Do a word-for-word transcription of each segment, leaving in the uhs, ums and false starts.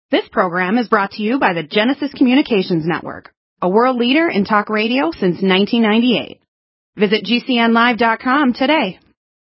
This program is brought to you by the Genesis Communications Network, a world leader in talk radio since nineteen ninety-eight. Visit G C N live dot com today.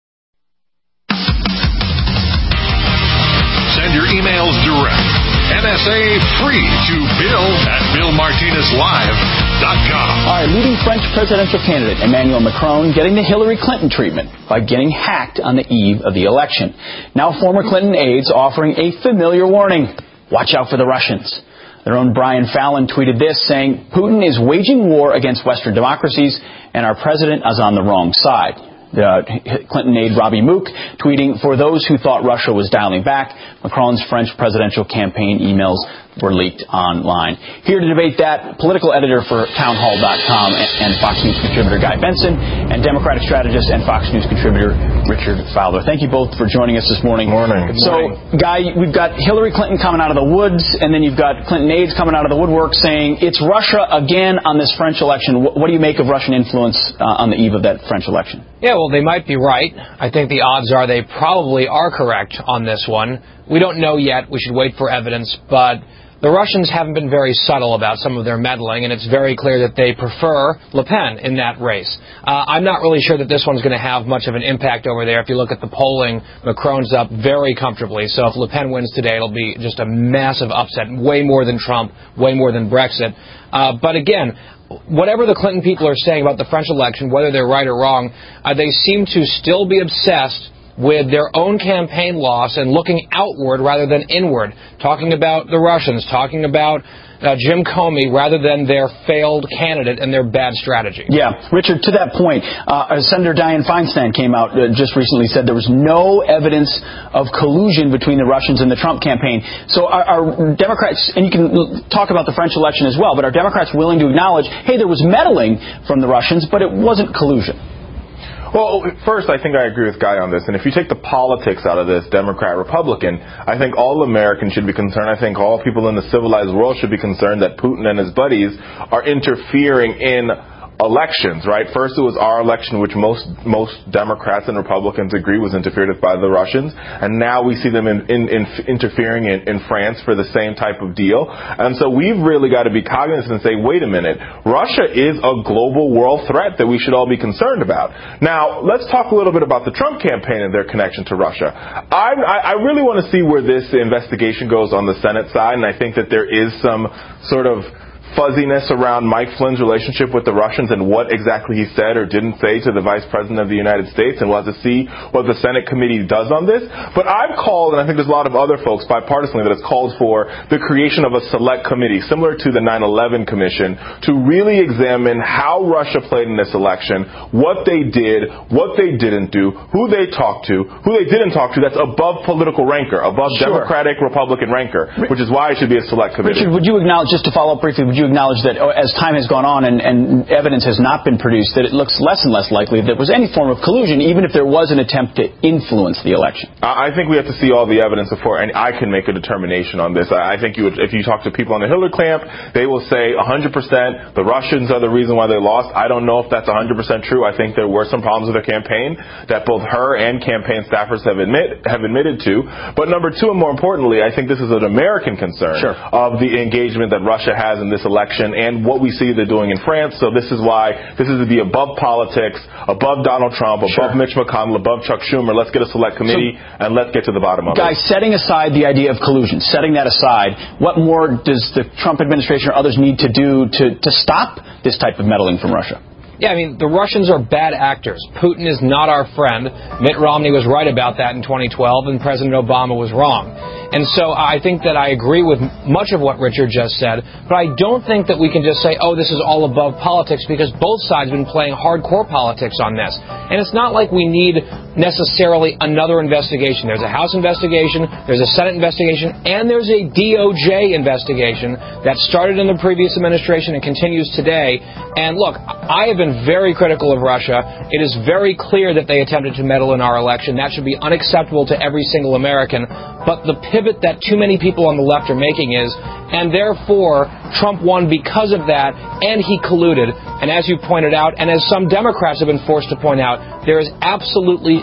Send your emails direct. N S A free to Bill at Bill Martinez Live dot com. All right, leading French presidential candidate Emmanuel Macron getting the Hillary Clinton treatment by getting hacked on the eve of the election. Now former Clinton aides offering a familiar warning. Watch out for the Russians. Their own Brian Fallon tweeted this, saying, Putin is waging war against Western democracies, and our president is on the wrong side. Uh, Clinton aide Robbie Mook tweeting, for those who thought Russia was dialing back, Macron's French presidential campaign emails were leaked online. Here to debate that, political editor for townhall dot com and Fox News contributor Guy Benson, and Democratic strategist and Fox News contributor Richard Fowler. Thank you both for joining us this morning. Morning. Good so, morning. Guy, we've got Hillary Clinton coming out of the woods, and then you've got Clinton aides coming out of the woodwork saying it's Russia again on this French election. What, what do you make of Russian influence uh, on the eve of that French election? Yeah, well, they might be right. I think the odds are they probably are correct on this one. We don't know yet. We should wait for evidence, but the Russians haven't been very subtle about some of their meddling, and it's very clear that they prefer Le Pen in that race. Uh, I'm not really sure that this one's going to have much of an impact over there. If you look at the polling, Macron's up very comfortably. So if Le Pen wins today, it'll be just a massive upset, way more than Trump, way more than Brexit. Uh, but again, whatever the Clinton people are saying about the French election, whether they're right or wrong, uh, they seem to still be obsessed with their own campaign loss and looking outward rather than inward, talking about the Russians, talking about uh, Jim Comey rather than their failed candidate and their bad strategy. Yeah, Richard, to that point, uh, Senator Dianne Feinstein came out uh, just recently, said there was no evidence of collusion between the Russians and the Trump campaign. So are, are Democrats, and you can talk about the French election as well, but are Democrats willing to acknowledge, hey, there was meddling from the Russians, but it wasn't collusion? Well, first, I think I agree with Guy on this. And if you take the politics out of this, Democrat, Republican, I think all Americans should be concerned. I think all people in the civilized world should be concerned that Putin and his buddies are interfering in elections, right? First, it was our election, which most most Democrats and Republicans agree was interfered with by the Russians, and now we see them in, in, in interfering in, in France for the same type of deal. And so we've really got to be cognizant and say, wait a minute, Russia is a global world threat that we should all be concerned about. Now, let's talk a little bit about the Trump campaign and their connection to Russia. I, I really want to see where this investigation goes on the Senate side, and I think that there is some sort of fuzziness around Mike Flynn's relationship with the Russians and what exactly he said or didn't say to the Vice President of the United States, and we'll have to see what the Senate committee does on this. But I've called, and I think there's a lot of other folks bipartisanly that has called for the creation of a select committee similar to the nine eleven Commission to really examine how Russia played in this election, what they did, what they didn't do, who they talked to, who they didn't talk to. That's above political rancor, above Sure. Democratic, Republican rancor, which is why it should be a select committee. Richard, would you acknowledge, just to follow up briefly, would you acknowledge that as time has gone on and, and evidence has not been produced, that it looks less and less likely that there was any form of collusion, even if there was an attempt to influence the election? I think we have to see all the evidence before, and I can make a determination on this. I think you would, if you talk to people on the Hillary camp, they will say one hundred percent the Russians are the reason why they lost. I don't know if that's one hundred percent true. I think there were some problems with their campaign that both her and campaign staffers have admit have admitted to. But number two, and more importantly, I think this is an American concern sure. of the engagement that Russia has in this election and what we see they're doing in France. So this is why this is to be above politics, above Donald Trump, above sure. Mitch McConnell, above Chuck Schumer. Let's get a select committee so, and let's get to the bottom of guys, it. Guys, setting aside the idea of collusion, setting that aside, what more does the Trump administration or others need to do to, to stop this type of meddling from Russia? Yeah, I mean, the Russians are bad actors. Putin is not our friend. Mitt Romney was right about that in twenty twelve, and President Obama was wrong. And so I think that I agree with much of what Richard just said, but I don't think that we can just say, oh, this is all above politics, because both sides have been playing hardcore politics on this. And it's not like we need necessarily another investigation. There's a House investigation, there's a Senate investigation, and there's a D O J investigation that started in the previous administration and continues today. And look, I have been very critical of Russia. It is very clear that they attempted to meddle in our election. That should be unacceptable to every single American. But the pivot that too many people on the left are making is, and therefore Trump won because of that, and he colluded. And as you pointed out, and as some Democrats have been forced to point out, there is absolutely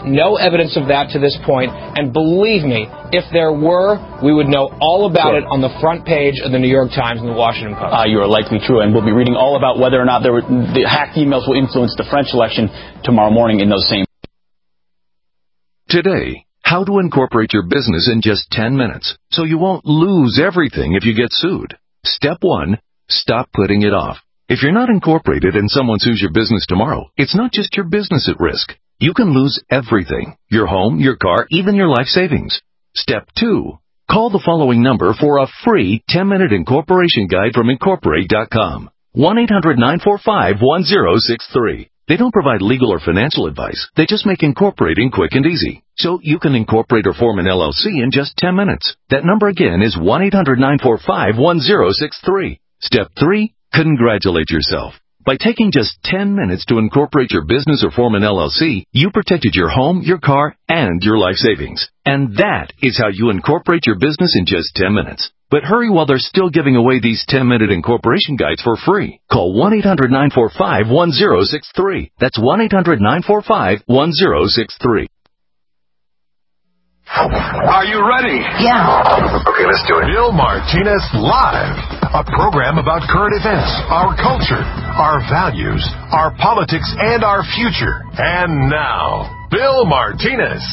no evidence of that to this point. And believe me, if there were, we would know all about sure. it on the front page of the New York Times and the Washington Post. Uh, you are likely true, and we'll be reading all about whether or not there were, the hacked emails will influence the French election tomorrow morning in those same. Today, how to incorporate your business in just ten minutes so you won't lose everything if you get sued. Step one, stop putting it off. If you're not incorporated and someone sues your business tomorrow, it's not just your business at risk. You can lose everything, your home, your car, even your life savings. Step two, call the following number for a free ten-minute incorporation guide from Incorporate dot com. one eight hundred nine four five one zero six three. They don't provide legal or financial advice. They just make incorporating quick and easy. So you can incorporate or form an L L C in just ten minutes. That number again is one eight hundred nine four five one zero six three. Step three, congratulate yourself. By taking just ten minutes to incorporate your business or form an L L C, you protected your home, your car, and your life savings. And that is how you incorporate your business in just ten minutes. But hurry while they're still giving away these ten-minute incorporation guides for free. Call one eight hundred nine four five one zero six three. That's one eight hundred nine four five one zero six three. Are you ready? Yeah. Okay, let's do it. Bill Martinez Live, a program about current events, our culture, our values, our politics, and our future. And now, Bill Martinez.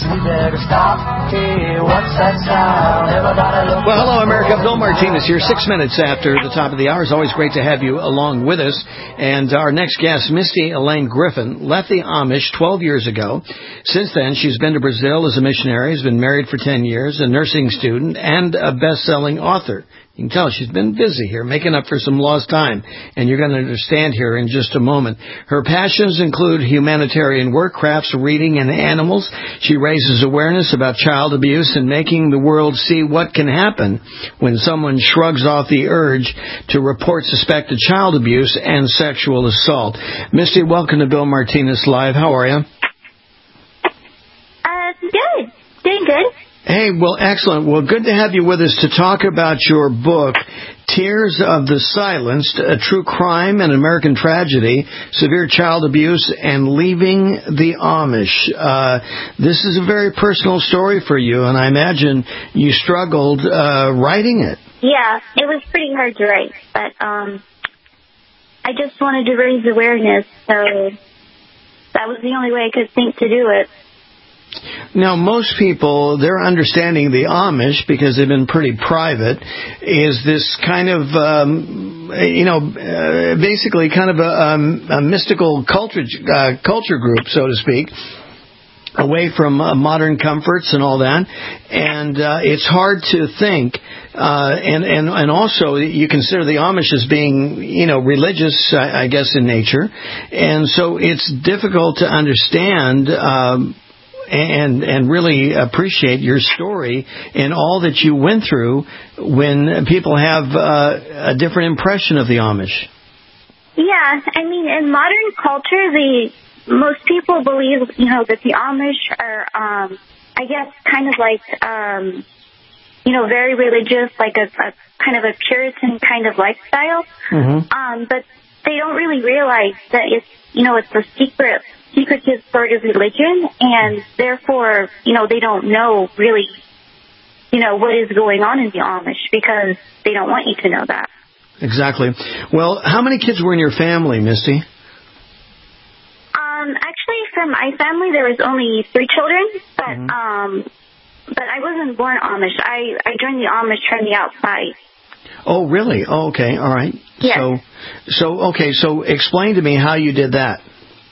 Well, hello, America. Bill Martinez here, six minutes after the top of the hour. It's always great to have you along with us. And our next guest, Misty Elaine Griffin, left the Amish twelve years ago. Since then, she's been to Brazil as a missionary, has been married for ten years, a nursing student, and a best-selling author. You can tell she's been busy here, making up for some lost time, and you're going to understand here in just a moment. Her passions include humanitarian work, crafts, reading, and animals. She raises awareness about child abuse and making the world see what can happen when someone shrugs off the urge to report suspected child abuse and sexual assault. Misty, welcome to Bill Martinez Live. How are you? Uh, good. Doing good. Hey, well, excellent. Well, good to have you with us to talk about your book, Tears of the Silenced, A True Crime and American Tragedy, Severe Child Abuse, and Leaving the Amish. Uh, this is a very personal story for you, and I imagine you struggled uh, writing it. Yeah, it was pretty hard to write, but um, I just wanted to raise awareness, so that was the only way I could think to do it. Now, most people, their understanding of the Amish, because they've been pretty private, is this kind of, um, you know, uh, basically kind of a, um, a mystical culture, uh, culture group, so to speak, away from uh, modern comforts and all that. And uh, it's hard to think, uh, and, and, and also you consider the Amish as being, you know, religious, I, I guess, in nature. And so it's difficult to understand um and and really appreciate your story and all that you went through when people have uh, a different impression of the Amish. Yeah, I mean, in modern culture, the most people believe, you know, that the Amish are, um, I guess, kind of like, um, you know, very religious, like a, a kind of a Puritan kind of lifestyle. Mm-hmm. Um, but they don't really realize that it's, you know, it's a secret. secretive sort of religion, and therefore, you know, they don't know really, you know, what is going on in the Amish because they don't want you to know that. Exactly. Well, how many kids were in your family, Misty? Um, actually, from my family, there was only three children, but mm-hmm. um, but I wasn't born Amish. I, I joined the Amish from the outside. Oh, really? Oh, okay. All right. Yes. So, so okay. So, explain to me how you did that.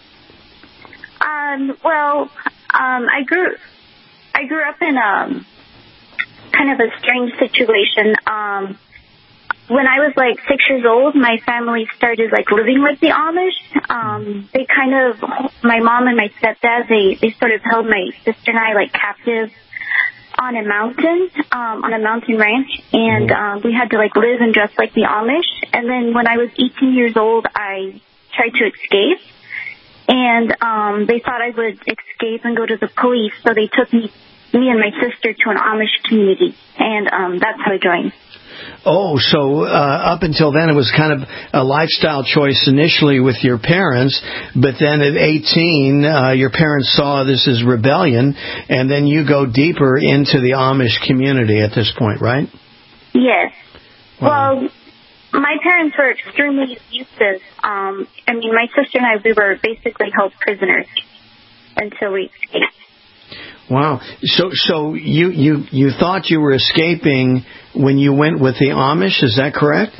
Um, well, um, I grew, I grew up in a kind of a strange situation. Um, when I was like six years old, my family started like living with the Amish. Um, they kind of, my mom and my stepdad, they, they sort of held my sister and I like captive on a mountain, um, on a mountain ranch. And, um, we had to like live and dress like the Amish. And then when I was eighteen years old, I tried to escape. And um, they thought I would escape and go to the police, so they took me, me and my sister to an Amish community, and um, that's how I joined. Oh, so uh, up until then it was kind of a lifestyle choice initially with your parents, but then at eighteen, uh, your parents saw this as rebellion, and then you go deeper into the Amish community at this point, right? Yes. Wow. Well, my parents were extremely abusive. Um, I mean, my sister and I, we were basically held prisoners until we escaped. Wow. So so you, you, you thought you were escaping when you went with the Amish, is that correct?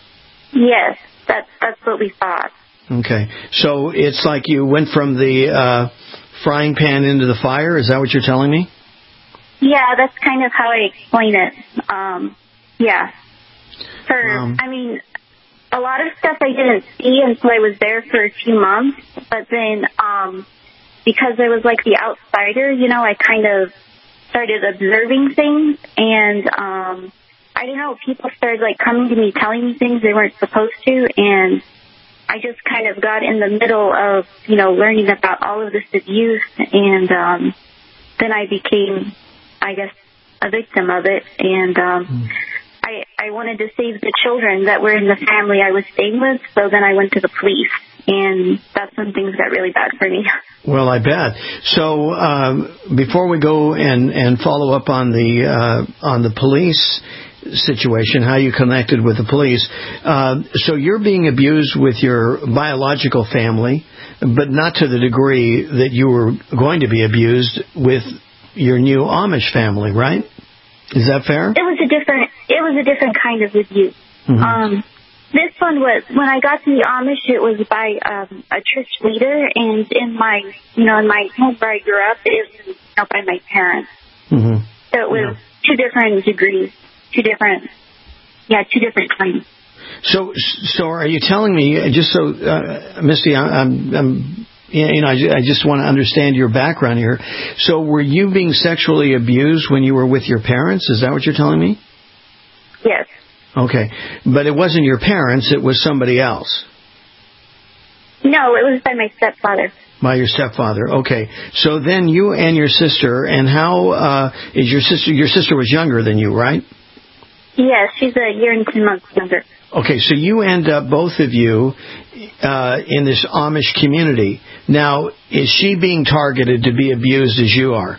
Yes, that's, that's what we thought. Okay. So it's like you went from the uh, frying pan into the fire, is that what you're telling me? Yeah, that's kind of how I explain it. Um, yeah. For, Um, I mean, a lot of stuff I didn't see until I was there for a few months, but then um, because I was like the outsider, you know, I kind of started observing things, and um, I don't know, people started like coming to me telling me things they weren't supposed to, and I just kind of got in the middle of, you know, learning about all of this abuse, and um, then I became, I guess, a victim of it, and um, mm. I, I wanted to save the children that were in the family I was staying with, so then I went to the police, and that's when things got really bad for me. Well, I bet. So um, before we go and, and follow up on the uh, on the police situation, how you connected with the police, uh, so you're being abused with your biological family, but not to the degree that you were going to be abused with your new Amish family, right? Is that fair? It was a different. It was a different kind of abuse. Mm-hmm. Um, this one was when I got to the Amish. It was by um, a church leader, and in my, you know, in my home where I grew up, it was, you know, by my parents. Mm-hmm. So it was yeah. two different degrees, two different, yeah, two different kinds. So, so are you telling me, just so, uh, Misty, I'm, I'm you know, I, I just want to understand your background here. So were you being sexually abused when you were with your parents? Is that what you're telling me? Yes. Okay. But it wasn't your parents, it was somebody else? No, it was by my stepfather. By your stepfather. Okay. So then you and your sister, and how uh, is your sister, your sister was younger than you, right? Yes, she's a year and ten months younger. Okay, so you end up, both of you, uh, in this Amish community. Now, is she being targeted to be abused as you are?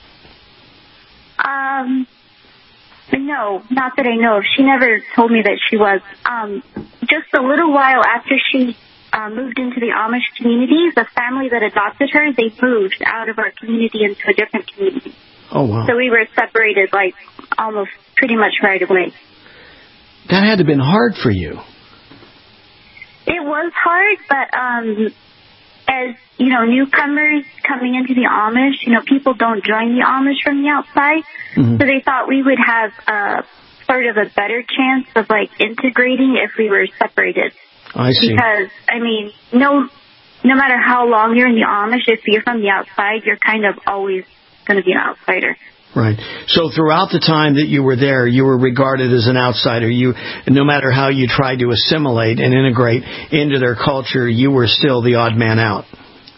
Um, no, not that I know of. She never told me that she was. Um, just a little while after she uh, moved into the Amish community, the family that adopted her, they moved out of our community into a different community. Oh, wow. So we were separated, like, almost pretty much right away. That had to have been hard for you. It was hard, but um, as, you know, newcomers coming into the Amish, you know, people don't join the Amish from the outside. Mm-hmm. So they thought we would have uh, sort of a better chance of, like, integrating if we were separated. I see. Because, I mean, no, no matter how long you're in the Amish, if you're from the outside, you're kind of always going to be an outsider. Right. So throughout the time that you were there, you were regarded as an outsider. You, no matter how you tried to assimilate and integrate into their culture, you were still the odd man out.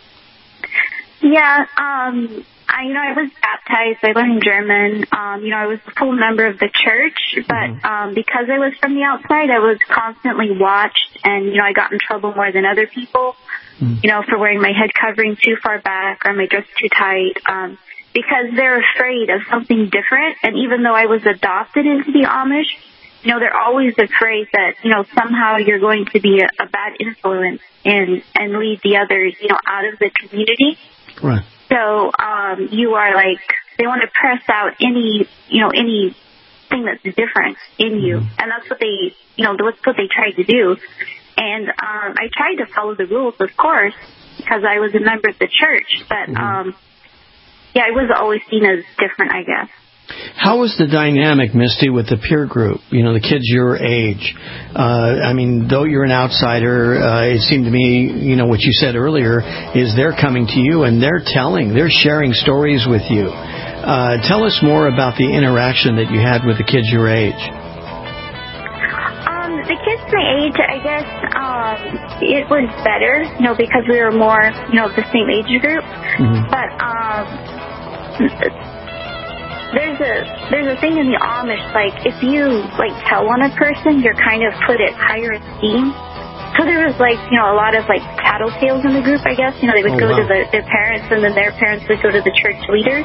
Yeah. Um, I, you know, I was baptized. I learned German. Um, you know, I was a full member of the church, but mm-hmm. um, because I was from the outside, I was constantly watched, and, you know, I got in trouble more than other people, mm-hmm. you know, for wearing my head covering too far back or my dress too tight. Um, Because they're afraid of something different. And even though I was adopted into the Amish, you know, they're always afraid that, you know, somehow you're going to be a, a bad influence and, and lead the others, you know, out of the community. Right. So um, you are like, they want to press out any, you know, anything that's different in you. Mm-hmm. And that's what they, you know, that's what they tried to do. And um, I tried to follow the rules, of course, because I was a member of the church. But, mm-hmm. um yeah, I was always seen as different, I guess. How was the dynamic, Misty, with the peer group? You know, the kids your age. Uh, I mean, though you're an outsider, uh, it seemed to me, you know, what you said earlier is they're coming to you and they're telling, they're sharing stories with you. Uh, tell us more about the interaction that you had with the kids your age. Um, the kids my age, I guess, um, it was better, you know, because we were more, you know, the same age group. Mm-hmm. But, um, there's a there's a thing in the Amish, like if you like tell on a person, you're kind of put at higher esteem. So there was like, you know, a lot of like tattletales in the group, I guess. You know, they would oh, go wow. to the, their parents, and then their parents would go to the church leaders.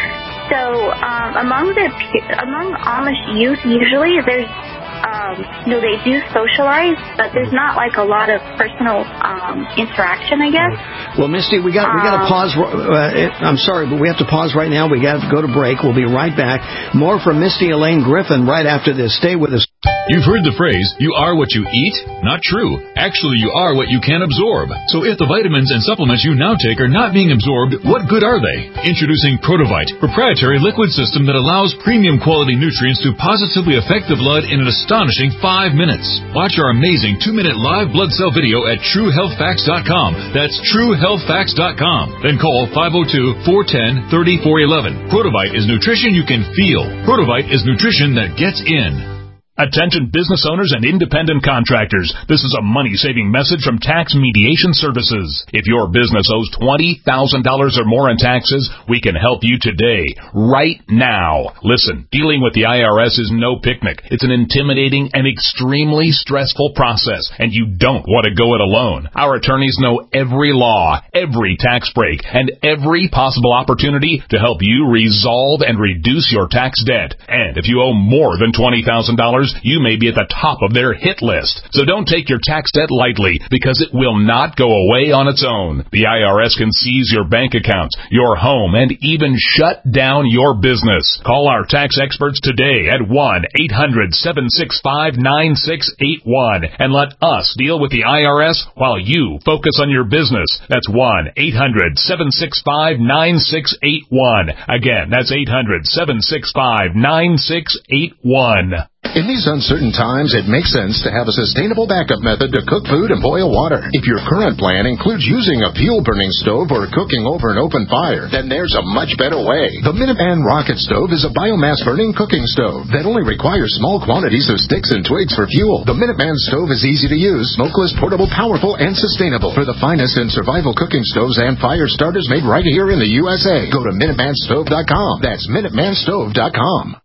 So um, among the among Amish youth, usually there's um, you know, they do socialize, but there's not like a lot of personal um, interaction, I guess. Well, Misty, we got we got to Um, pause. Uh, I'm sorry, but we have to pause right now. We got to go to break. We'll be right back. More from Misty Elaine Griffin right after this. Stay with us. You've heard the phrase, you are what you eat? Not true. Actually, you are what you can absorb. So if the vitamins and supplements you now take are not being absorbed, what good are they? Introducing Protovite, proprietary liquid system that allows premium quality nutrients to positively affect the blood in an astonishing five minutes. Watch our amazing two-minute live blood cell video at true health facts dot com. That's true health facts dot com. Then call five oh two, four one oh, three four one one. Protovite is nutrition you can feel. Protovite is nutrition that gets in. Attention business owners and independent contractors. This is a money-saving message from Tax Mediation Services. If your business owes twenty thousand dollars or more in taxes, we can help you today, right now. Listen, dealing with the I R S is no picnic. It's an intimidating and extremely stressful process, and you don't want to go it alone. Our attorneys know every law, every tax break, and every possible opportunity to help you resolve and reduce your tax debt. And if you owe more than twenty thousand dollars, you may be at the top of their hit list. So don't take your tax debt lightly, because it will not go away on its own. The I R S can seize your bank accounts, your home, and even shut down your business. Call our tax experts today at one eight hundred, seven six five, nine six eight one and let us deal with the I R S while you focus on your business. That's one eight hundred, seven six five, nine six eight one. Again, that's eight hundred, seven six five, nine six eight one. In these uncertain times, it makes sense to have a sustainable backup method to cook food and boil water. If your current plan includes using a fuel-burning stove or cooking over an open fire, then there's a much better way. The Minuteman Rocket Stove is a biomass-burning cooking stove that only requires small quantities of sticks and twigs for fuel. The Minuteman Stove is easy to use, smokeless, portable, powerful, and sustainable. For the finest in survival cooking stoves and fire starters made right here in the U S A, go to minuteman stove dot com. That's minuteman stove dot com.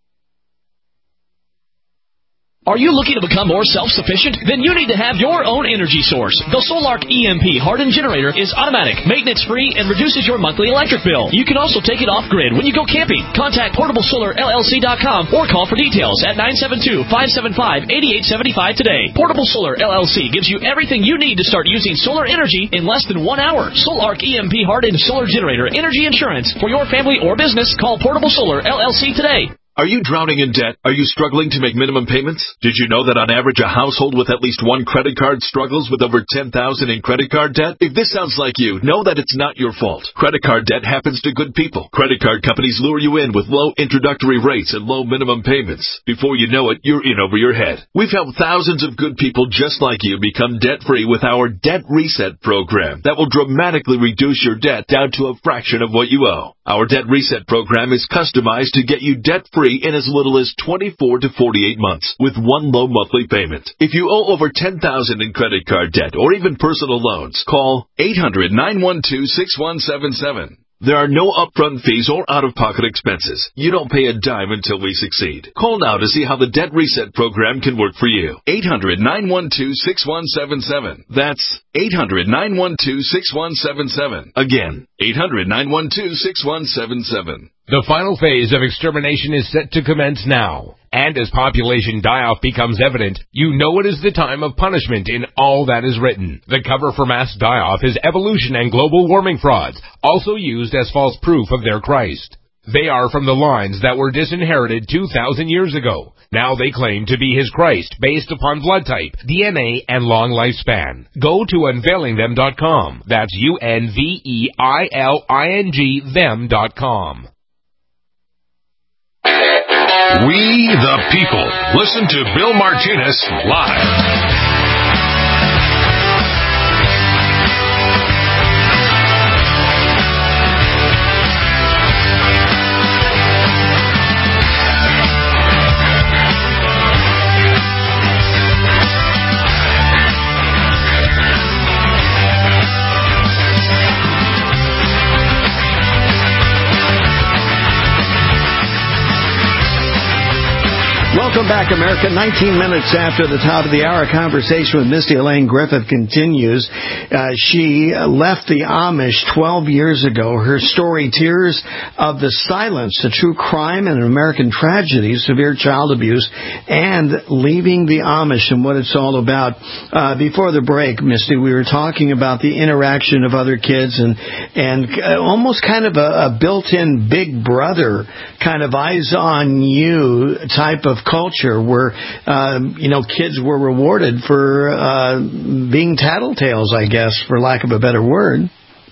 Are you looking to become more self-sufficient? Then you need to have your own energy source. The Solark E M P hardened generator is automatic, maintenance-free, and reduces your monthly electric bill. You can also take it off-grid when you go camping. Contact portable solar L L C dot com or call for details at nine seven two, five seven five, eight eight seven five today. Portable Solar L L C gives you everything you need to start using solar energy in less than one hour. Solark E M P hardened solar generator energy insurance for your family or business. Call Portable Solar L L C today. Are you drowning in debt? Are you struggling to make minimum payments? Did you know that on average a household with at least one credit card struggles with over ten thousand dollars in credit card debt? If this sounds like you, know that it's not your fault. Credit card debt happens to good people. Credit card companies lure you in with low introductory rates and low minimum payments. Before you know it, you're in over your head. We've helped thousands of good people just like you become debt-free with our Debt Reset program that will dramatically reduce your debt down to a fraction of what you owe. Our Debt Reset program is customized to get you debt-free in as little as twenty-four to forty-eight months with one low monthly payment. If you owe over ten thousand dollars in credit card debt or even personal loans, call eight hundred, nine one two, six one seven seven. There are no upfront fees or out-of-pocket expenses. You don't pay a dime until we succeed. Call now to see how the Debt Reset program can work for you. eight hundred, nine one two, six one seven seven. That's eight hundred, nine one two, six one seven seven. Again, eight hundred, nine one two, six one seven seven. The final phase of extermination is set to commence now. And as population die-off becomes evident, you know it is the time of punishment in all that is written. The cover for mass die-off is evolution and global warming frauds, also used as false proof of their Christ. They are from the lines that were disinherited two thousand years ago. Now they claim to be his Christ based upon blood type, D N A, and long lifespan. Go to unveiling them dot com. That's U N V E I L I N G them dot com. We the people. Listen to Bill Martinez live. Welcome back, America. nineteen minutes after the top of the hour, conversation with Misty Elaine Griffith continues. Uh, she left the Amish twelve years ago. Her story, Tears of the Silence, a true crime and an American tragedy, severe child abuse, and leaving the Amish and what it's all about. Uh, before the break, Misty, we were talking about the interaction of other kids and, and almost kind of a, a built-in big brother kind of eyes on you type of culture where, uh, you know, kids were rewarded for uh, being tattletales, I guess, for lack of a better word.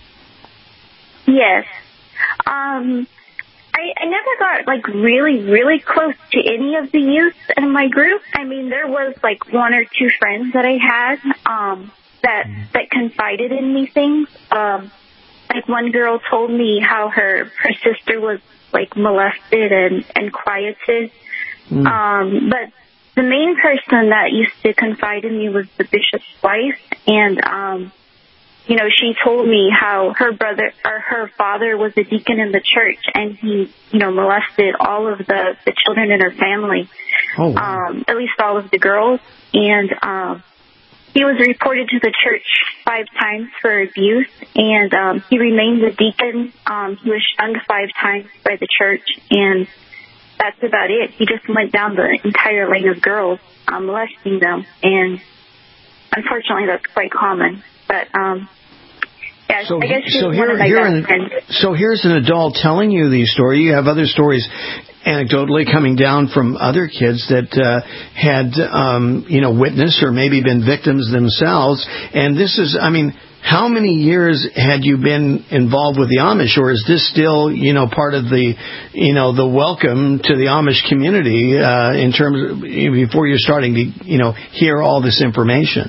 Yes. Um, I, I never got, like, really, really close to any of the youth in my group. I mean, there was, like, one or two friends that I had um, that, that confided in me things. Um, like, one girl told me how her, her sister was, like, molested and, and quieted. Mm. Um, but the main person that used to confide in me was the bishop's wife, and, um, you know, she told me how her brother or her father was a deacon in the church, and he, you know, molested all of the, the children in her family, oh, wow. um, at least all of the girls, and um, he was reported to the church five times for abuse, and um, he remained a deacon. Um, he was shunned five times by the church, and that's about it. He just went down the entire lane of girls, um, molesting them, and unfortunately, that's quite common. But um, yeah, so, I guess she's so one here, of my here best an, friends. So here's an adult telling you these stories. You have other stories, anecdotally coming down from other kids that uh, had, um, you know, witnessed or maybe been victims themselves. And this is, I mean, how many years had you been involved with the Amish, or is this still, you know, part of the, you know, the welcome to the Amish community uh, in terms of before you're starting to, you know, hear all this information?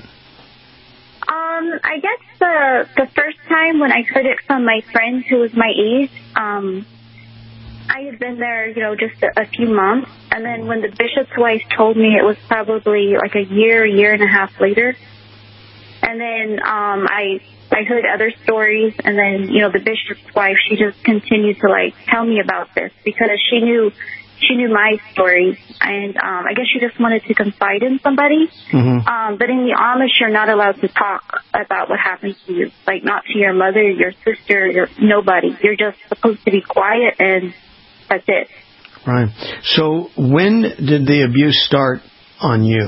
Um, I guess the the first time when I heard it from my friend who was my age, um, I had been there, you know, just a, a few months, and then when the bishop's wife told me, it was probably like a year, year and a half later. And then um, I I heard other stories, and then, you know, the bishop's wife, she just continued to, like, tell me about this because she knew she knew my story, and um, I guess she just wanted to confide in somebody. Mm-hmm. Um, but in the Amish, you're not allowed to talk about what happened to you, like not to your mother, your sister, your, nobody. You're just supposed to be quiet, and that's it. Right. So when did the abuse start on you?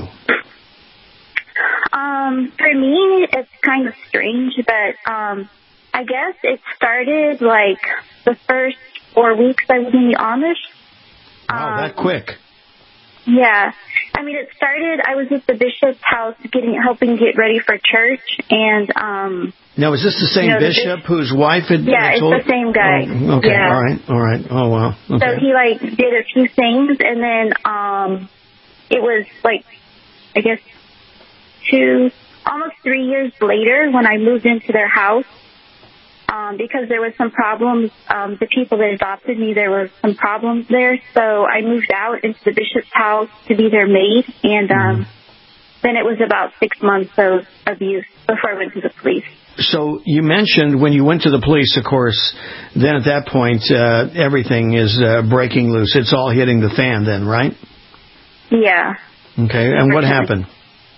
Um, for me, it's kind of strange, but um, I guess it started like the first four weeks I was in the Amish. Wow, um, that quick. Yeah. I mean, it started, I was at the bishop's house getting helping get ready for church, and... um. Now, is this the same you know, bishop the bishop, whose wife had... Yeah, had told... it's the same guy. Oh, okay, yeah. all right, all right. Oh, wow. Okay. So he, like, did a few things, and then um, it was, like, I guess... two, almost three years later when I moved into their house, um, because there was some problems, um, the people that adopted me, there was some problems there, so I moved out into the bishop's house to be their maid, and um, mm-hmm. then it was about six months of abuse before I went to the police. So you mentioned when you went to the police, of course, then at that point, uh, everything is uh, breaking loose. It's all hitting the fan then, right? Yeah. Okay, and what happened?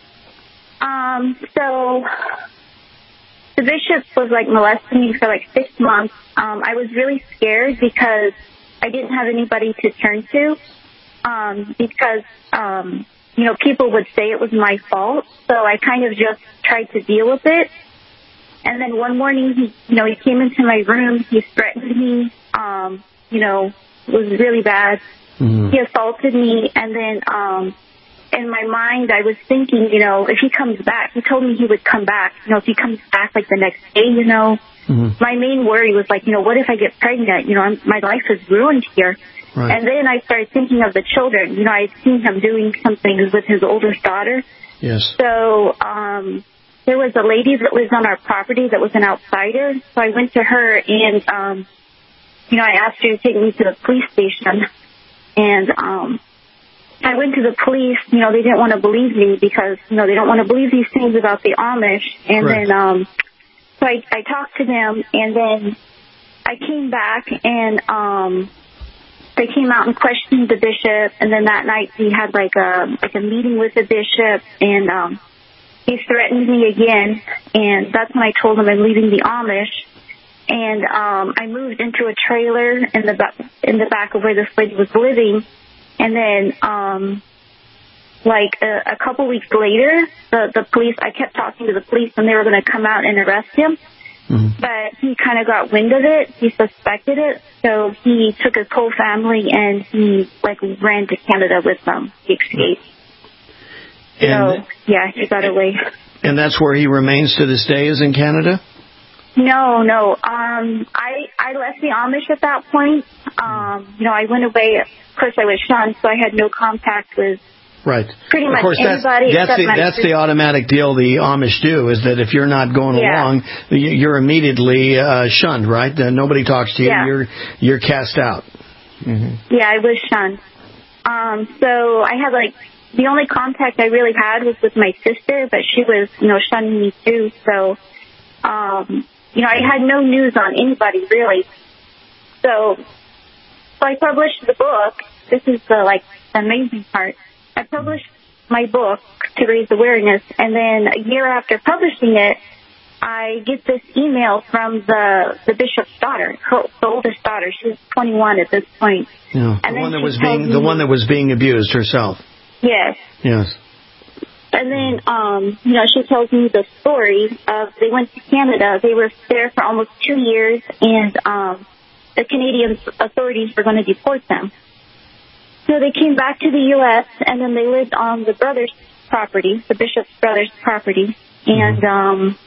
Um, so the bishop was, like, molesting me for, like, six months. Um, I was really scared because I didn't have anybody to turn to, um, because, um, you know, people would say it was my fault. So I kind of just tried to deal with it. And then one morning, he, you know, he came into my room. He threatened me, um, you know, it was really bad. Mm-hmm. He assaulted me, and then, um, in my mind, I was thinking, you know, if he comes back, he told me he would come back. You know, if he comes back, like, the next day, you know. Mm-hmm. My main worry was, like, you know, what if I get pregnant? You know, I'm, my life is ruined here. Right. And then I started thinking of the children. You know, I had seen him doing some things with his oldest daughter. Yes. So um, there was a lady that lives on our property that was an outsider. So I went to her, and, um, you know, I asked her to take me to the police station. And um I went to the police. You know, they didn't want to believe me because, you know, they don't want to believe these things about the Amish. And right. then, um, so I, I talked to them, and then I came back, and um, they came out and questioned the bishop, and then that night we had like a like a meeting with the bishop, and um, he threatened me again, and that's when I told him I'm leaving the Amish, and um, I moved into a trailer in the ba- in the back of where this lady was living, and then um, like a, a couple weeks later, the the police I kept talking to the police, and they were going to come out and arrest him. Mm-hmm. But he kind of got wind of it. He suspected it. So he took his whole family and he, like, ran to Canada with them. He escaped. And, so, yeah, he got away. And that's where he remains to this day, is in Canada? No, no. Um, I, I left the Amish at that point. Um, you know, I went away. Of course, I was shunned, so I had no contact with Right. Pretty of much course, that's, anybody that's, except the, my that's sister. the automatic deal the Amish do, is that if you're not going Yeah. along, you're immediately uh, shunned, right? Uh, nobody talks to you. Yeah. You're you're cast out. Mm-hmm. Yeah, I was shunned. Um, so I had, like, the only contact I really had was with my sister, but she was, you know, shunning me too. So, um, you know, I had no news on anybody, really. So, so I published the book. This is the, like, the amazing part. I published my book to raise awareness, and then a year after publishing it, I get this email from the the bishop's daughter, her, the oldest daughter. She was twenty-one at this point. Yeah, and the one that she was tells being me- the one that was being abused herself. Yes. Yes. And then, um, you know, she tells me the story of they went to Canada. They were there for almost two years, and um, the Canadian authorities were going to deport them. So they came back to the U S, and then they lived on the brother's property, the bishop's brother's property. And um,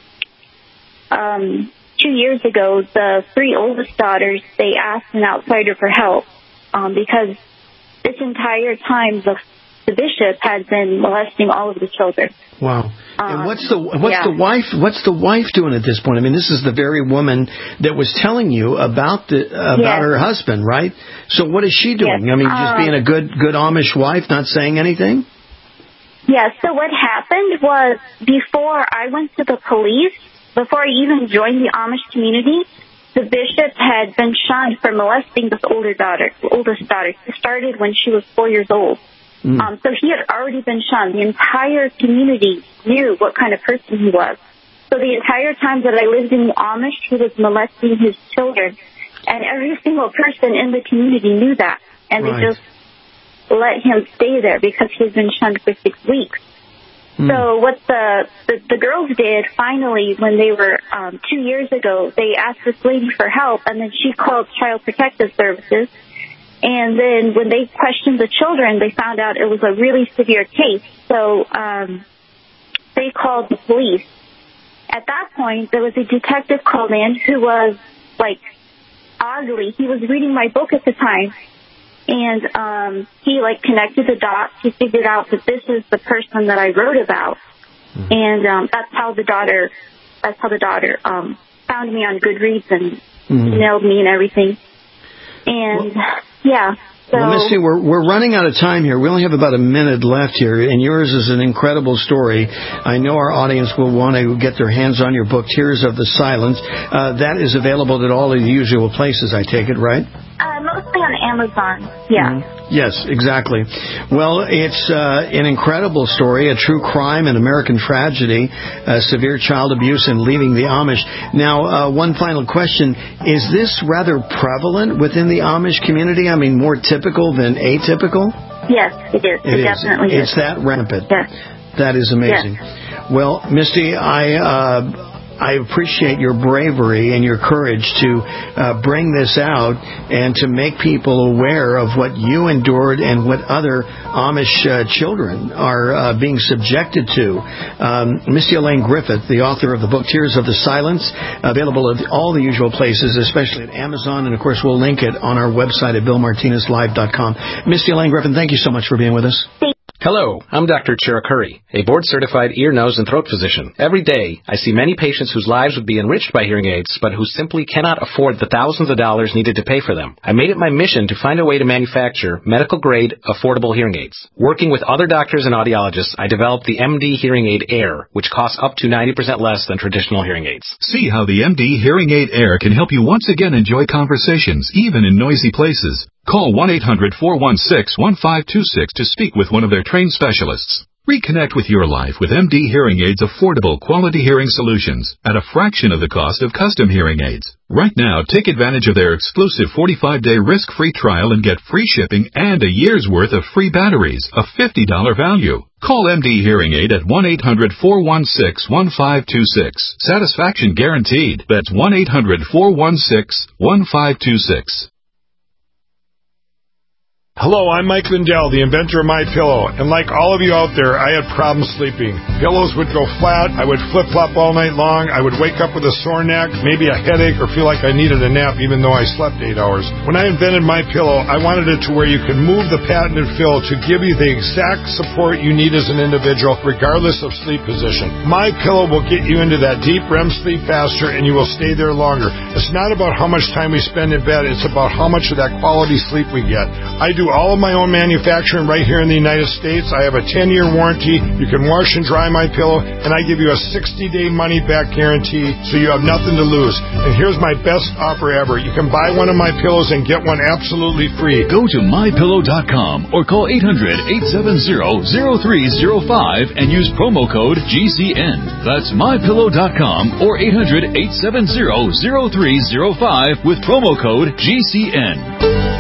um, two years ago, the three oldest daughters, they asked an outsider for help um, because this entire time the the bishop had been molesting all of the children. Wow. Um, and what's the what's yeah. the wife what's the wife doing at this point? I mean, this is the very woman that was telling you about the about Yes. her husband, right? So what is she doing? Yes. I mean, just Um, being a good good Amish wife, not saying anything? Yeah, so what happened was before I went to the police, before I even joined the Amish community, the bishop had been shunned for molesting this older daughter, oldest daughter. It started when she was four years old. Mm. Um, so he had already been shunned. The entire community knew what kind of person he was. So the entire time that I lived in the Amish, he was molesting his children. And every single person in the community knew that. And Right. they just let him stay there because he's been shunned for six weeks. Mm. So what the, the the girls did finally when they were um, two years ago, they asked this lady for help, and then she called Child Protective Services. And then when they questioned the children, they found out it was a really severe case. So um, they called the police. At that point, there was a detective called in who was, like, ugly. He was reading my book at the time. And um, he, like, connected the dots. He figured out that this is the person that I wrote about. Mm-hmm. And um, that's how the daughter, that's how the daughter um, found me on Goodreads and mm-hmm. emailed me and everything. And, well, yeah. So, well, Misty, we're, we're running out of time here. We only have about a minute left here, and yours is an incredible story. I know our audience will want to get their hands on your book, Tears of the Silence. Uh, that is available at all of the usual places, I take it, right? Uh, mostly on Amazon, yeah. Mm-hmm. Yes, exactly. Well, it's uh, an incredible story, a true crime, an American tragedy, uh, severe child abuse, and leaving the Amish. Now, uh, one final question. Is this rather prevalent within the Amish community? I mean, more typical than atypical? Yes, it is. It, it is. definitely it's is. It's that rampant. Yes. That is amazing. Yes. Well, Misty, I... Uh, I appreciate your bravery and your courage to uh, bring this out and to make people aware of what you endured and what other Amish uh, children are uh, being subjected to. Um, Misty Elaine Griffith, the author of the book Tears of the Silence, available at all the usual places, especially at Amazon, and of course we'll link it on our website at bill martinez live dot com. Misty Elaine Griffith, thank you so much for being with us. Hello, I'm Doctor Chiracuri, a board-certified ear, nose, and throat physician. Every day, I see many patients whose lives would be enriched by hearing aids, but who simply cannot afford the thousands of dollars needed to pay for them. I made it my mission to find a way to manufacture medical-grade, affordable hearing aids. Working with other doctors and audiologists, I developed the M D Hearing Aid Air, which costs up to ninety percent less than traditional hearing aids. See how the M D Hearing Aid Air can help you once again enjoy conversations, even in noisy places. Call one eight hundred four one six one five two six to speak with one of their trained specialists. Reconnect with your life with M D Hearing Aids' affordable quality hearing solutions at a fraction of the cost of custom hearing aids. Right now, take advantage of their exclusive forty-five day risk-free trial and get free shipping and a year's worth of free batteries, a fifty dollars value. Call M D Hearing Aid at one eight hundred four one six one five two six. Satisfaction guaranteed. That's one eight hundred four one six one five two six. Hello, I'm Mike Lindell, the inventor of MyPillow, and like all of you out there, I had problems sleeping. Pillows would go flat, I would flip-flop all night long, I would wake up with a sore neck, maybe a headache, or feel like I needed a nap even though I slept eight hours. When I invented MyPillow, I wanted it to where you could move the patented fill to give you the exact support you need as an individual, regardless of sleep position. MyPillow will get you into that deep R E M sleep faster, and you will stay there longer. It's not about how much time we spend in bed, it's about how much of that quality sleep we get. I do all of my own manufacturing right here in the United States. I have a ten year warranty. You can wash and dry my pillow, and I give you a sixty day money back guarantee, so you have nothing to lose. And here's my best offer ever. You can buy one of my pillows and get one absolutely free. Go to my pillow dot com or call eight hundred eight seven zero zero three zero five and use promo code G C N. That's my pillow dot com or eight hundred eight seven zero zero three zero five with promo code G C N.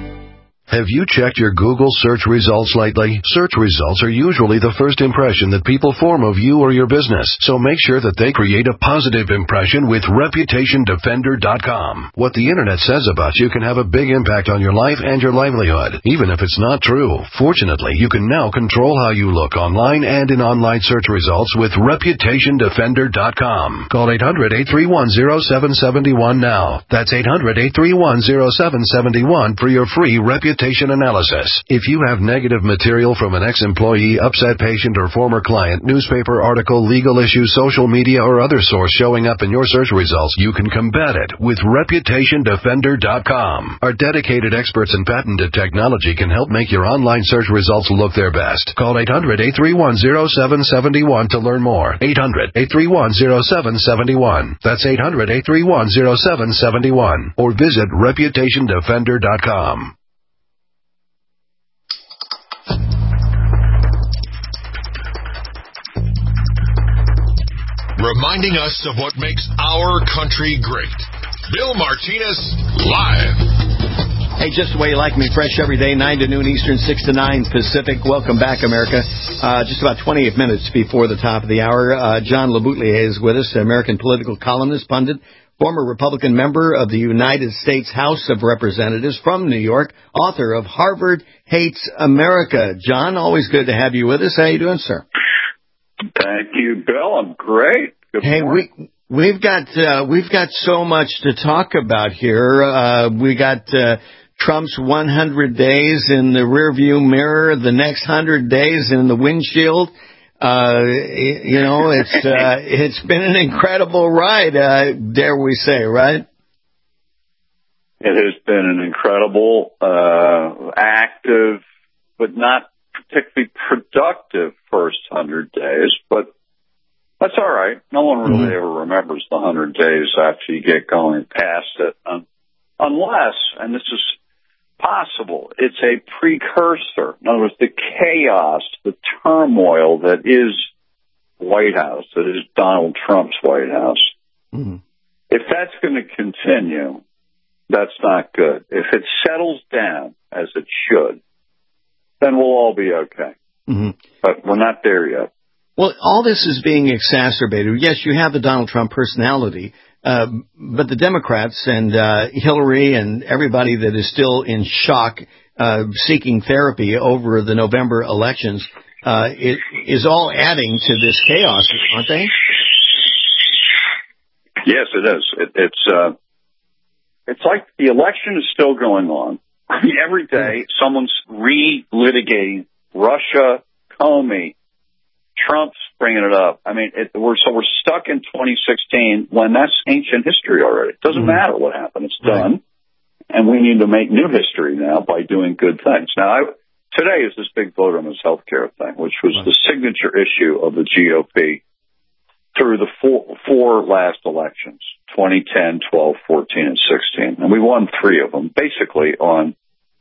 Have you checked your Google search results lately? Search results are usually the first impression that people form of you or your business, so make sure that they create a positive impression with reputation defender dot com. What the internet says about you can have a big impact on your life and your livelihood, even if it's not true. Fortunately, you can now control how you look online and in online search results with reputation defender dot com. Call eight hundred eight three one zero seven seven one now. That's eight hundred eight three one zero seven seven one for your free reputation analysis. If you have negative material from an ex-employee, upset patient, or former client, newspaper article, legal issue, social media, or other source showing up in your search results, you can combat it with reputation defender dot com. Our dedicated experts in patented technology can help make your online search results look their best. Call eight hundred eight three one zero seven seven one to learn more. eight hundred eight three one zero seven seven one. That's eight hundred eight three one zero seven seven one. Or visit reputation defender dot com. Reminding us of what makes our country great. Bill Martinez, live. Hey, just the way you like me, fresh every day, nine to noon Eastern, six to nine Pacific. Welcome back, America. Uh, just about twenty-eight minutes before the top of the hour. Uh, John LeBoutelier is with us, American political columnist, pundit, former Republican member of the United States House of Representatives from New York, author of Harvard Hates America. John, always good to have you with us. How you doing, sir? Thank you, Bill. I'm great. Good hey, morning. we we've got uh, we've got so much to talk about here. Uh, we got uh, Trump's one hundred days in the rearview mirror, the next one hundred days in the windshield. Uh, you know, it's uh, it's been an incredible ride, uh, dare we say, right? It has been an incredible, uh, active, but not particularly productive first hundred days, but that's all right. No one really mm-hmm. ever remembers the hundred days after you get going past it, um, unless, and this is possible, it's a precursor. In other words, the chaos, the turmoil that is the White House, that is Donald Trump's White House. Mm-hmm. If that's going to continue, that's not good. If it settles down, as it should, then we'll all be okay. Mm-hmm. But we're not there yet. Well, all this is being exacerbated. Yes, you have the Donald Trump personality, uh, but the Democrats and uh, Hillary and everybody that is still in shock, uh, seeking therapy over the November elections, uh, it is all adding to this chaos, aren't they? Yes, it is. It, it's uh, it's like the election is still going on. I mean, every day someone's re-litigating Russia, Comey, Trump's bringing it up. I mean, it, we're so we're stuck in twenty sixteen when that's ancient history already. It doesn't mm-hmm. matter what happened; it's done, right. And we need to make new history now by doing good things. Now, I, today is this big vote on this health care thing, which was right. the signature issue of the G O P through the four, four last elections: twenty ten, twelve, fourteen, and sixteen, and we won three of them, basically on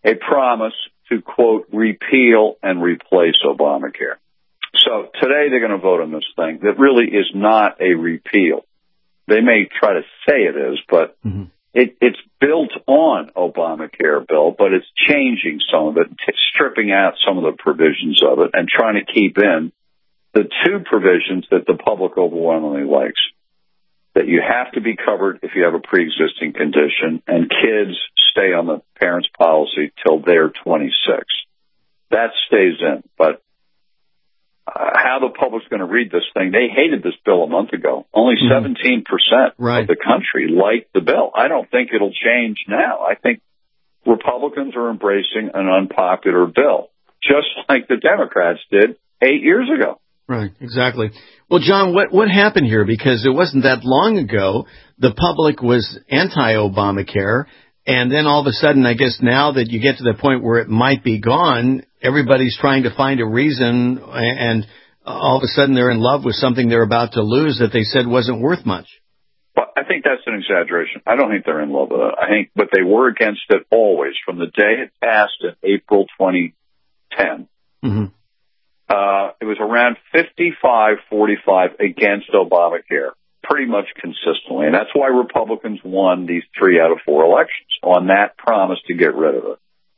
a promise to, quote, repeal and replace Obamacare. So today they're going to vote on this thing that really is not a repeal. They may try to say it is, but mm-hmm. it, it's built on Obamacare, Bill, but it's changing some of it, t- stripping out some of the provisions of it and trying to keep in the two provisions that the public overwhelmingly likes. That you have to be covered if you have a pre-existing condition, and kids stay on the parents' policy till they're twenty-six. That stays in. But uh, how the public's going to read this thing, they hated this bill a month ago. Only mm-hmm. seventeen percent right. of the country liked the bill. I don't think it'll change now. I think Republicans are embracing an unpopular bill, just like the Democrats did eight years ago. Right, exactly. Well, John, what what happened here? Because it wasn't that long ago the public was anti-Obamacare, and then all of a sudden, I guess now that you get to the point where it might be gone, everybody's trying to find a reason, and all of a sudden they're in love with something they're about to lose that they said wasn't worth much. Well, I think that's an exaggeration. I don't think they're in love with it. I think, but they were against it always from the day it passed in April twenty ten. Mm-hmm. Uh, it was around fifty-five forty-five against Obamacare, pretty much consistently. And that's why Republicans won these three out of four elections on that promise to get rid of it.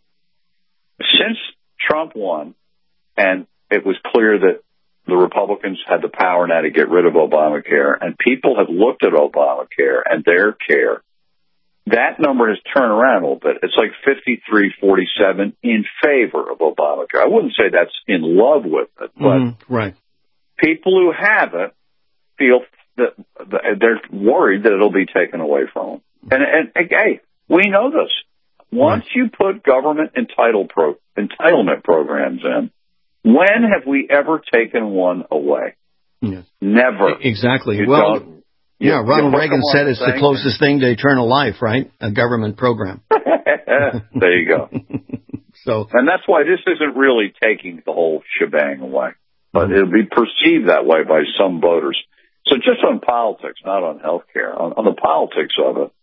Since Trump won, and it was clear that the Republicans had the power now to get rid of Obamacare, and people have looked at Obamacare and their care, that number has turned around a little bit. It's like fifty-three forty-seven in favor of Obamacare. I wouldn't say that's in love with it, but mm-hmm. right. people who have it feel that they're worried that it'll be taken away from them. And, and, and hey, we know this. Once right. you put government entitled pro, entitlement programs in, when have we ever taken one away? Yes. Never. Exactly. You well. don't, Yeah, Ronald Reagan said it's thing. the closest thing to eternal life, right? A government program. There you go. So, and that's why this isn't really taking the whole shebang away, but it'll be perceived that way by some voters. So just on politics, not on health care, on, on the politics of it,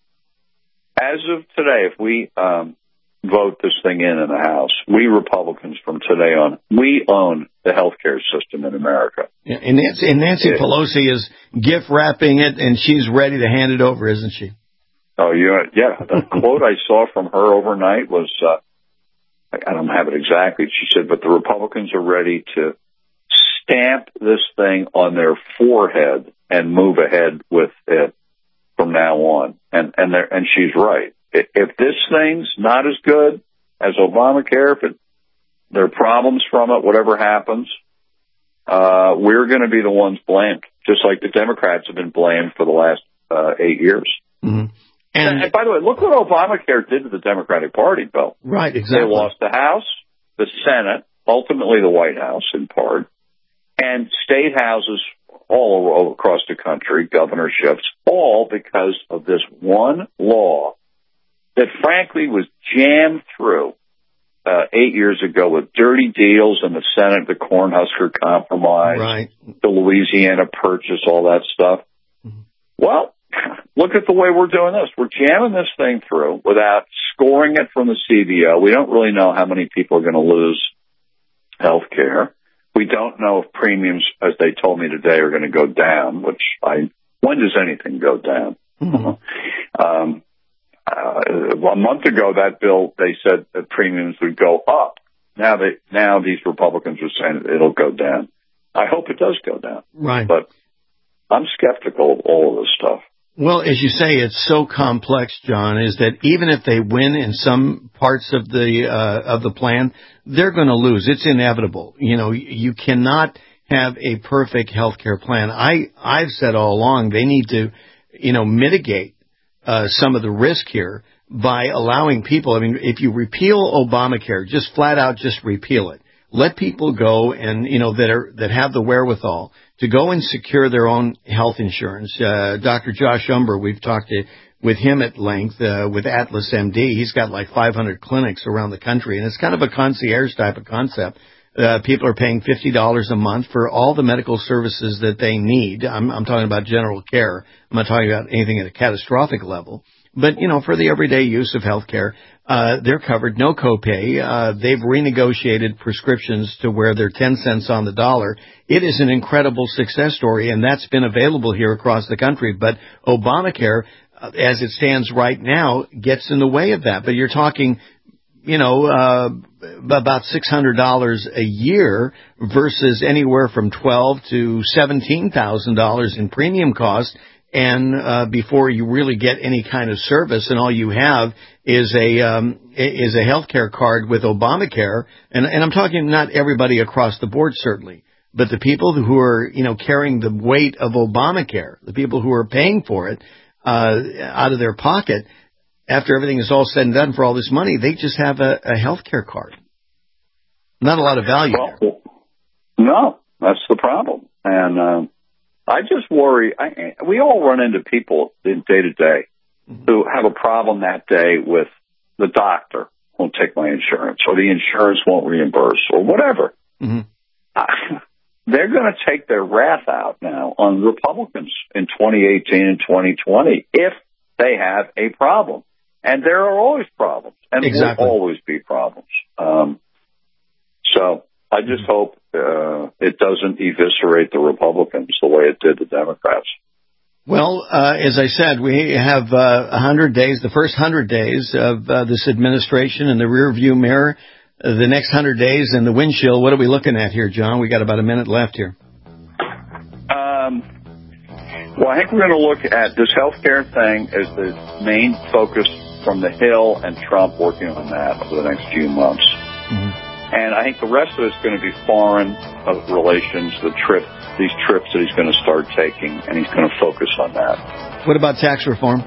as of today, if we um, vote this thing in in the House, we Republicans from today on, we own the healthcare system in America. Yeah, and Nancy, and Nancy yeah. Pelosi is gift wrapping it, and she's ready to hand it over, isn't she? Oh, yeah. yeah. The quote I saw from her overnight was, uh, I don't have it exactly. She said, but the Republicans are ready to stamp this thing on their forehead and move ahead with it from now on. And and and she's right. If this thing's not as good as Obamacare, if it, there are problems from it, whatever happens, uh, we're going to be the ones blamed, just like the Democrats have been blamed for the last uh, eight years. Mm-hmm. And, and, and by the way, look what Obamacare did to the Democratic Party, Bill. Right, exactly. They lost the House, the Senate, ultimately the White House in part, and state houses all over, all across the country, governorships, all because of this one law that frankly was jammed through uh, eight years ago with dirty deals in the Senate, the Cornhusker Compromise, right. the Louisiana Purchase, all that stuff. Mm-hmm. Well, look at the way we're doing this. We're jamming this thing through without scoring it from the C B O. We don't really know how many people are going to lose health care. We don't know if premiums, as they told me today, are going to go down, which I, when does anything go down? Mm-hmm. um, Uh, a month ago, that bill, they said that premiums would go up. Now they, now these Republicans are saying it'll go down. I hope it does go down. Right. But I'm skeptical of all of this stuff. Well, as you say, it's so complex, John, is that even if they win in some parts of the, uh, of the plan, they're going to lose. It's inevitable. You know, you cannot have a perfect health care plan. I, I've said all along they need to, you know, mitigate Uh, some of the risk here by allowing people, I mean, if you repeal Obamacare, just flat out just repeal it. Let people go and, you know, that are, that have the wherewithal to go and secure their own health insurance. Uh, Doctor Josh Umber, we've talked to, with him at length, uh, with Atlas M D. He's got like five hundred clinics around the country, and it's kind of a concierge type of concept. Uh, people are paying fifty dollars a month for all the medical services that they need. I'm, I'm talking about general care. I'm not talking about anything at a catastrophic level. But, you know, for the everyday use of health care, Uh, they're covered, no copay. Uh, they've renegotiated prescriptions to where they're ten cents on the dollar. It is an incredible success story, and that's been available here across the country. But Obamacare, uh, as it stands right now, gets in the way of that. But you're talking, you know, uh, about six hundred dollars a year versus anywhere from twelve thousand dollars to seventeen thousand dollars in premium cost. And uh, before you really get any kind of service, and all you have is a um, is a health care card with Obamacare, and, and I'm talking not everybody across the board, certainly, but the people who are, you know, carrying the weight of Obamacare, the people who are paying for it uh, out of their pocket, after everything is all said and done for all this money, they just have a, a health care card. Not a lot of value well, there. No, that's the problem, and. Um, I just worry, I, we all run into people in day to day who have a problem that day with the doctor won't take my insurance or the insurance won't reimburse or whatever. Mm-hmm. Uh, they're going to take their wrath out now on Republicans in twenty eighteen and twenty twenty if they have a problem. And there are always problems, and exactly. will always be problems. Um, so I just hope uh, it doesn't eviscerate the Republicans the way it did the Democrats. Well, uh, as I said, we have uh, one hundred days, the first one hundred days of uh, this administration in the rearview mirror, uh, the next one hundred days in the windshield. What are we looking at here, John? We got about a minute left here. Um, well, I think we're going to look at this health care thing as the main focus from the Hill and Trump working on that over the next few months. Mm-hmm. And I think the rest of it's going to be foreign relations, the trip, these trips that he's going to start taking, and he's going to focus on that. What about tax reform?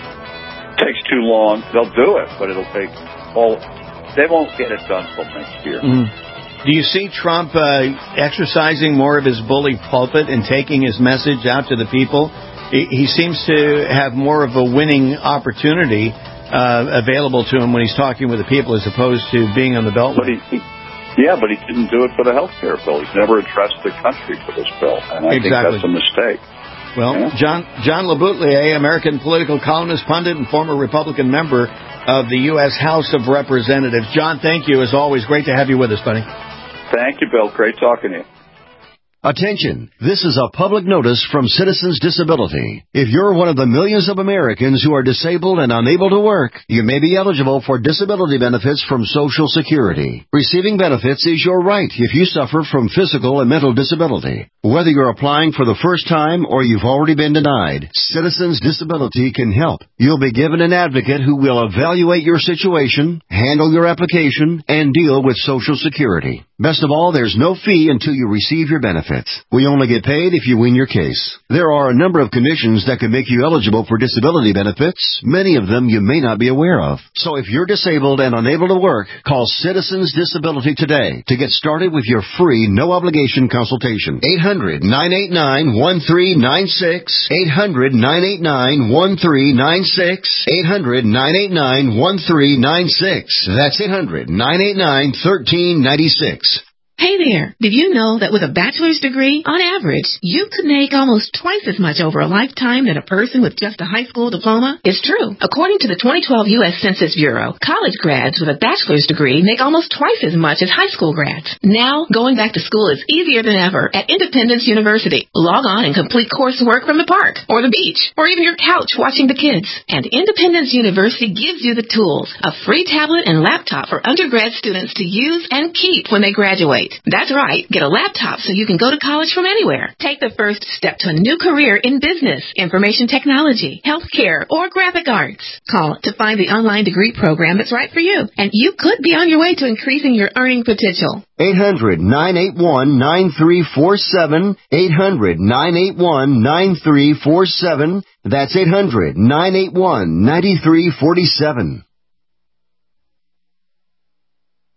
Takes too long. They'll do it, but it'll take, well, they won't get it done till next year. Mm. Do you see Trump uh, exercising more of his bully pulpit and taking his message out to the people? He, he seems to have more of a winning opportunity Uh, available to him when he's talking with the people as opposed to being on the Beltway. But he, he, yeah, but he didn't do it for the health care bill. He's never addressed the country for this bill, and I exactly. think that's a mistake. Well, yeah. John John LeBoutelier, American political columnist, pundit, and former Republican member of the U S House of Representatives. John, thank you, as always. Great to have you with us, buddy. Thank you, Bill. Great talking to you. Attention, this is a public notice from Citizens Disability. If you're one of the millions of Americans who are disabled and unable to work, you may be eligible for disability benefits from Social Security. Receiving benefits is your right if you suffer from physical and mental disability. Whether you're applying for the first time or you've already been denied, Citizens Disability can help. You'll be given an advocate who will evaluate your situation, handle your application, and deal with Social Security. Best of all, there's no fee until you receive your benefits. We only get paid if you win your case. There are a number of conditions that can make you eligible for disability benefits, many of them you may not be aware of. So if you're disabled and unable to work, call Citizens Disability today to get started with your free, no-obligation consultation. eight hundred, nine eight nine, one three nine six, eight hundred, nine eight nine, one three nine six, eight hundred, nine eight nine, one three nine six. That's eight hundred, nine eight nine, one three nine six. Hey there, did you know that with a bachelor's degree, on average, you could make almost twice as much over a lifetime than a person with just a high school diploma? It's true. According to the twenty twelve U S Census Bureau, college grads with a bachelor's degree make almost twice as much as high school grads. Now, going back to school is easier than ever at Independence University. Log on and complete coursework from the park, or the beach, or even your couch watching the kids. And Independence University gives you the tools, a free tablet and laptop for undergrad students to use and keep when they graduate. That's right. Get a laptop so you can go to college from anywhere. Take the first step to a new career in business, information technology, healthcare, or graphic arts. Call to find the online degree program that's right for you. And you could be on your way to increasing your earning potential. eight hundred, nine eight one, nine three four seven. eight hundred, nine eight one, nine three four seven. That's eight hundred, nine eight one, nine three four seven.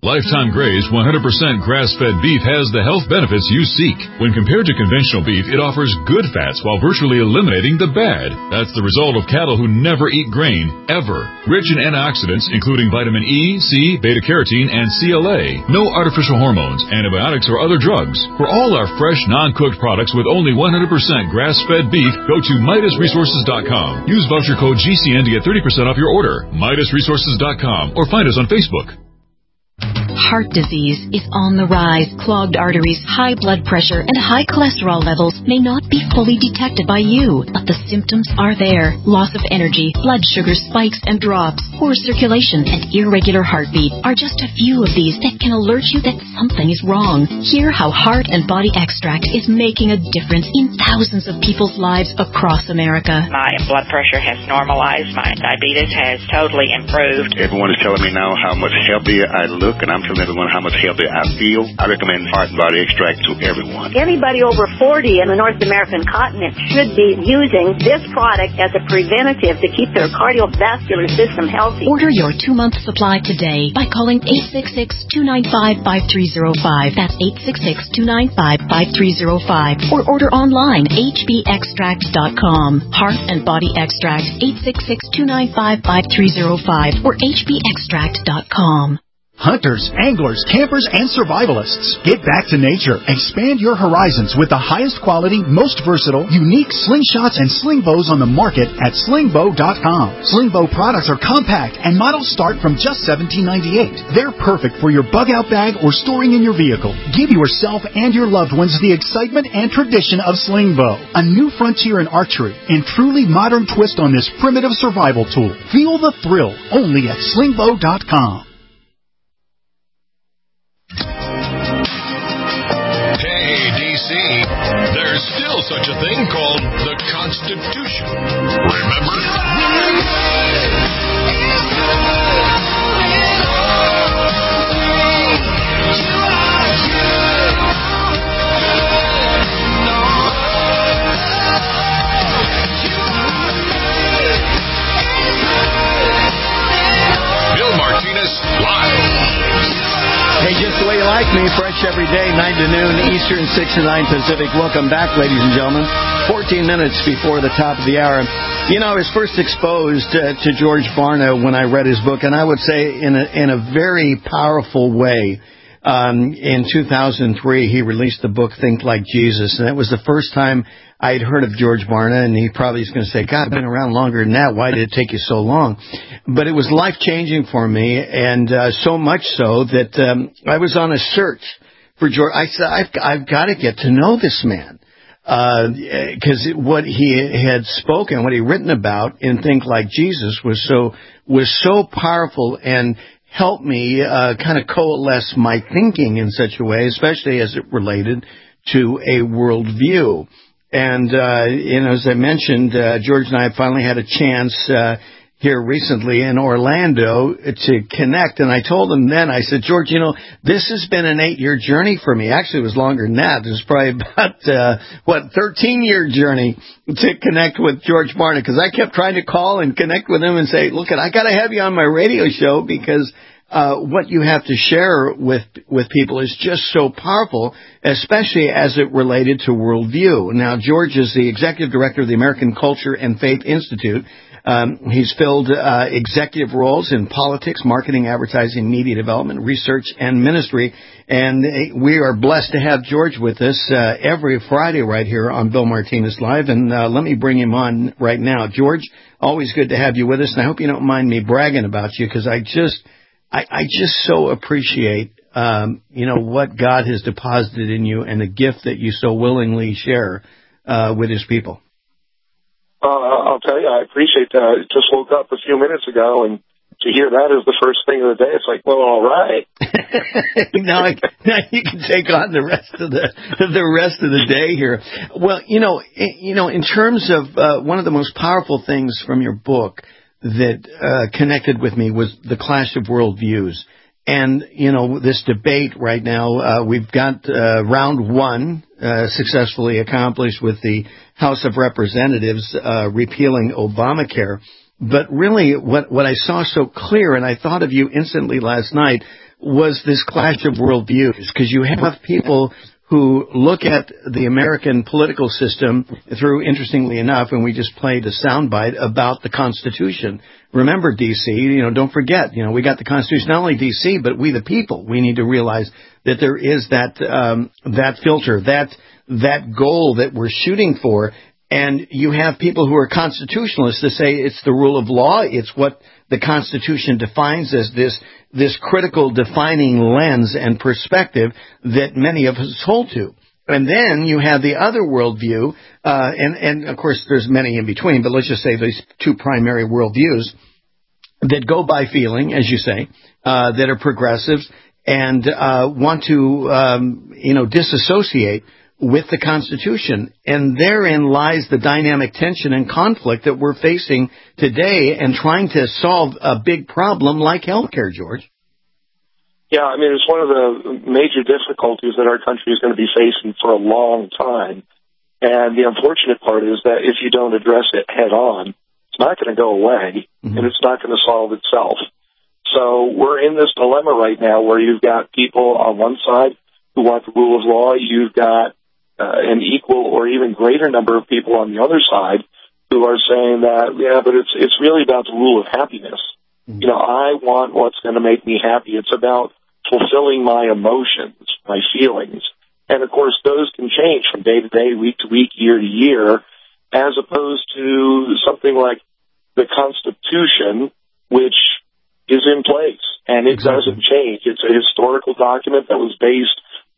Lifetime Graze one hundred percent grass-fed beef has the health benefits you seek. When compared to conventional beef, it offers good fats while virtually eliminating the bad. That's the result of cattle who never eat grain, ever. Rich in antioxidants, including vitamin E, C, beta-carotene, and C L A. No artificial hormones, antibiotics, or other drugs. For all our fresh, non-cooked products with only one hundred percent grass-fed beef, go to Midas Resources dot com. Use voucher code G C N to get thirty percent off your order. Midas Resources dot com or find us on Facebook. Heart disease is on the rise. Clogged arteries, high blood pressure, and high cholesterol levels may not be fully detected by you, but the symptoms are there. Loss of energy, blood sugar spikes and drops, poor circulation, and irregular heartbeat are just a few of these that can alert you that something is wrong. Hear how Heart and Body Extract is making a difference in thousands of people's lives across America. My blood pressure has normalized. My diabetes has totally improved. Everyone is telling me now how much healthier I look, and I'm telling everyone how much healthier I feel. I recommend Heart and Body Extract to everyone. Anybody over forty in the North American continent should be using this product as a preventative to keep their cardiovascular system healthy. Order your two-month supply today by calling eight six six, two nine five, five three zero five. That's eight six six, two nine five, five three zero five. Or order online, H B extract dot com. Heart and Body Extract, eight six six, two nine five, five three zero five or H B extract dot com. Hunters, anglers, campers, and survivalists. Get back to nature. Expand your horizons with the highest quality, most versatile, unique slingshots and sling bows on the market at sling bow dot com. Sling bow products are compact and models start from just seventeen ninety-eight. They're perfect for your bug-out bag or storing in your vehicle. Give yourself and your loved ones the excitement and tradition of sling bow. A new frontier in archery and truly modern twist on this primitive survival tool. Feel the thrill only at sling bow dot com. Hey, D C, there's still such a thing called the Constitution. Remember? Bill Martinez live. Hey, just the way you like me, fresh every day, nine to noon Eastern, six to nine Pacific. Welcome back, ladies and gentlemen. fourteen minutes before the top of the hour. You know, I was first exposed uh, to George Barna when I read his book, and I would say in a, in a very powerful way. Um, in two thousand three, he released the book Think Like Jesus, and that was the first time I had heard of George Barna, and he probably is going to say, God, I've been around longer than that. Why did it take you so long? But it was life-changing for me, and uh, so much so that um, I was on a search for George. I said, I've, I've got to get to know this man, because uh, what he had spoken, what he written about in Think Like Jesus was so was so powerful and helped me uh, kind of coalesce my thinking in such a way, especially as it related to a worldview. And, uh, you know, as I mentioned, uh, George and I finally had a chance uh, here recently in Orlando to connect. And I told him then, I said, George, you know, this has been an eight-year journey for me. Actually, it was longer than that. It was probably about, uh, what, thirteen-year journey to connect with George Barna, because I kept trying to call and connect with him and say, look, I got to have you on my radio show because Uh, what you have to share with with people is just so powerful, especially as it related to worldview. Now, George is the executive director of the American Culture and Faith Institute. Um, he's filled uh, executive roles in politics, marketing, advertising, media development, research, and ministry. And we are blessed to have George with us uh, every Friday right here on Bill Martinez Live. And uh, let me bring him on right now. George, always good to have you with us. And I hope you don't mind me bragging about you, because I just... I, I just so appreciate, um, you know, what God has deposited in you and the gift that you so willingly share uh, with His people. Uh, I'll tell you, I appreciate that. I just woke up a few minutes ago, and to hear that as the first thing of the day, it's like, well, all right. now, I, now you can take on the rest of the the rest of the day here. Well, you know, you know, in terms of uh, one of the most powerful things from your book that uh, connected with me was the clash of worldviews. And, you know, this debate right now, uh, we've got uh, round one uh, successfully accomplished with the House of Representatives uh, repealing Obamacare. But really what, what I saw so clear, and I thought of you instantly last night, was this clash of worldviews, because you have people who look at the American political system through, interestingly enough, and we just played a soundbite about the Constitution. Remember, D C, you know, don't forget, you know, we got the Constitution, not only D C, but we the people. We need to realize that there is that um, that filter, that that goal that we're shooting for. And you have people who are constitutionalists that say it's the rule of law, it's what the Constitution defines as this this critical defining lens and perspective that many of us hold to. And then you have the other worldview, uh, and, and of course there's many in between, but let's just say these two primary worldviews that go by feeling, as you say, uh, that are progressives and uh, want to, um, you know, disassociate with the Constitution. And therein lies the dynamic tension and conflict that we're facing today and trying to solve a big problem like healthcare, George. Yeah, I mean, it's one of the major difficulties that our country is going to be facing for a long time. And the unfortunate part is that if you don't address it head on, it's not going to go away, mm-hmm. and it's not going to solve itself. So we're in this dilemma right now where you've got people on one side who want the rule of law, you've got Uh, an equal or even greater number of people on the other side who are saying that, yeah, but it's it's really about the rule of happiness. Mm-hmm. You know, I want what's going to make me happy. It's about fulfilling my emotions, my feelings. And, of course, those can change from day to day, week to week, year to year, as opposed to something like the Constitution, which is in place, and it exactly. doesn't change. It's a historical document that was based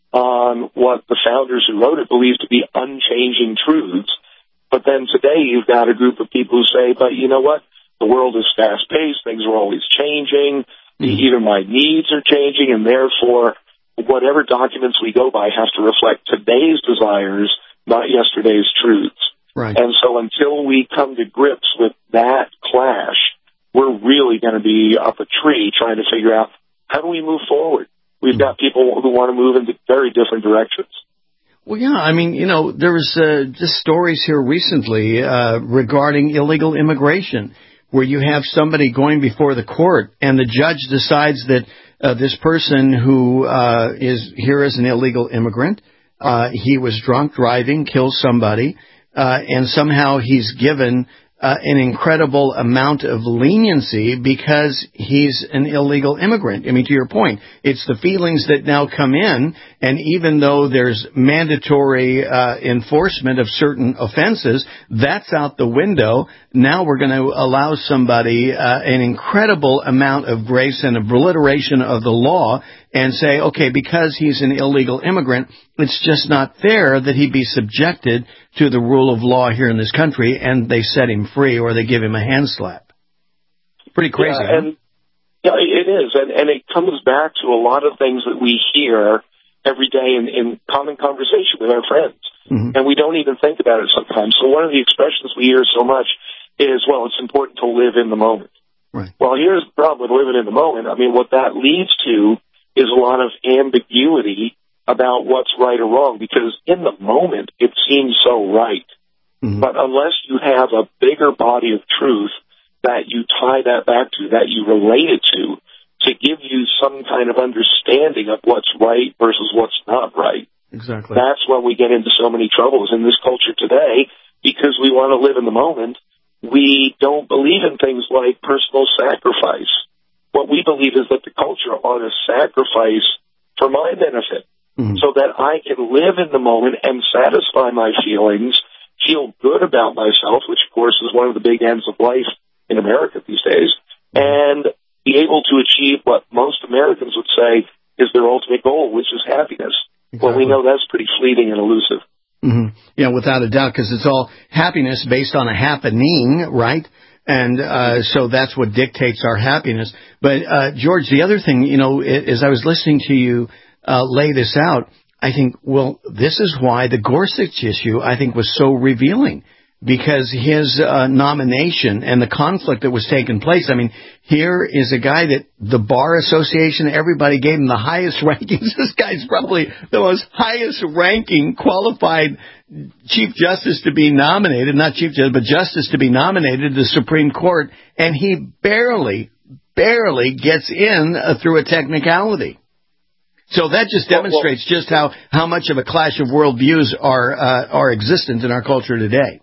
on what the founders who wrote it believed to be unchanging truths. But then today you've got a group of people who say, but you know what? The world is fast-paced. Things are always changing. Mm-hmm. Even my needs are changing, and therefore whatever documents we go by have to reflect today's desires, not yesterday's truths. Right. And so until we come to grips with that clash, we're really going to be up a tree trying to figure out how do we move forward. We've got people who want to move in very different directions. Well, yeah, I mean, you know, there was uh, just stories here recently uh, regarding illegal immigration, where you have somebody going before the court and the judge decides that uh, this person who uh, is here as an illegal immigrant, uh, he was drunk driving, killed somebody, uh, and somehow he's given Uh, an incredible amount of leniency because he's an illegal immigrant. I mean, to your point, it's the feelings that now come in, and even though there's mandatory uh, enforcement of certain offenses, that's out the window. Now we're going to allow somebody uh, an incredible amount of grace and obliteration of the law and say, okay, because he's an illegal immigrant, it's just not fair that he be subjected to the rule of law here in this country, and they set him free or they give him a hand slap. Pretty crazy, yeah, huh? and, yeah, it is, and, and it comes back to a lot of things that we hear every day in, in common conversation with our friends, mm-hmm. and we don't even think about it sometimes. So one of the expressions we hear so much is, well, it's important to live in the moment. Right. Well, here's the problem with living in the moment. I mean, what that leads to is a lot of ambiguity about what's right or wrong, because in the moment it seems so right. Mm-hmm. But unless you have a bigger body of truth that you tie that back to, that you relate it to, to give you some kind of understanding of what's right versus what's not right. Exactly. That's when we get into so many troubles in this culture today, because we want to live in the moment. We don't believe in things like personal sacrifice. What we believe is that the culture ought to sacrifice for my benefit, mm-hmm. so that I can live in the moment and satisfy my feelings, feel good about myself, which, of course, is one of the big ends of life in America these days, and be able to achieve what most Americans would say is their ultimate goal, which is happiness. Exactly. Well, we know that's pretty fleeting and elusive. Mm-hmm. Yeah, without a doubt, because it's all happiness based on a happening, right? And uh, so that's what dictates our happiness. But, uh, George, the other thing, you know, as I was listening to you uh, lay this out, I think, well, this is why the Gorsuch issue, I think, was so revealing, because his uh, nomination and the conflict that was taking place. I mean, here is a guy that the Bar Association, everybody gave him the highest rankings. This guy's probably the most highest ranking qualified Chief Justice to be nominated, not Chief Justice, but Justice to be nominated to the Supreme Court, and he barely, barely gets in uh, through a technicality. So that just demonstrates just how, how much of a clash of worldviews are uh, are existent in our culture today.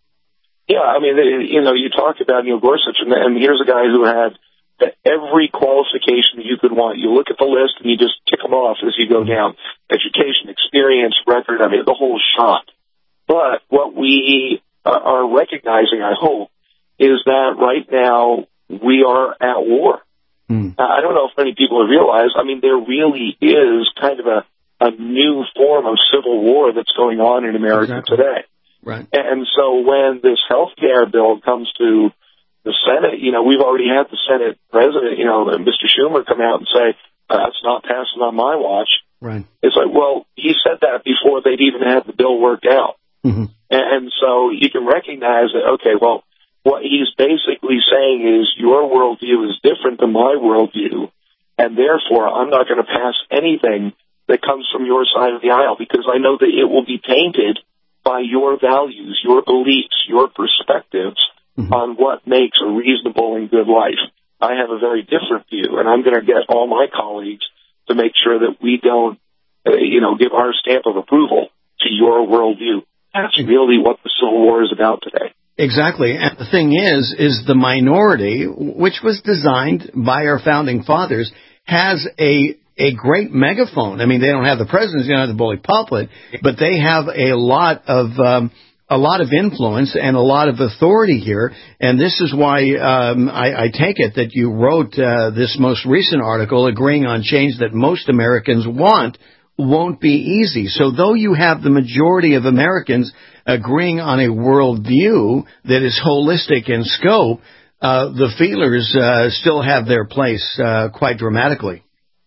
Yeah, I mean, you know, you talk about Neil Gorsuch, and, and here's a guy who had every qualification that you could want. You look at the list, and you just tick them off as you go down. Education, experience, record, I mean, the whole shot. But what we are recognizing, I hope, is that right now we are at war. Mm. I don't know if many people have realized, I mean, there really is kind of a, a new form of civil war that's going on in America exactly. today. Right. And so when this health care bill comes to the Senate, you know, we've already had the Senate president, you know, Mister Schumer come out and say, uh, it's not passing on my watch. Right. It's like, well, he said that before they'd even had the bill worked out. Mm-hmm. And so you can recognize that, okay, well, what he's basically saying is your worldview is different than my worldview, and therefore I'm not going to pass anything that comes from your side of the aisle because I know that it will be tainted by your values, your beliefs, your perspectives mm-hmm. on what makes a reasonable and good life. I have a very different view, and I'm going to get all my colleagues to make sure that we don't, uh, you know, give our stamp of approval to your worldview. That's really what the Civil War is about today. Exactly. And the thing is, is the minority, which was designed by our founding fathers, has a a great megaphone. I mean, they don't have the presidents, they don't have the bully pulpit, but they have a lot of um, a lot of influence and a lot of authority here. And this is why um, I, I take it that you wrote uh, this most recent article agreeing on change that most Americans want won't be easy. So though you have the majority of Americans agreeing on a worldview that is holistic in scope, uh, the feelers uh, still have their place uh, quite dramatically.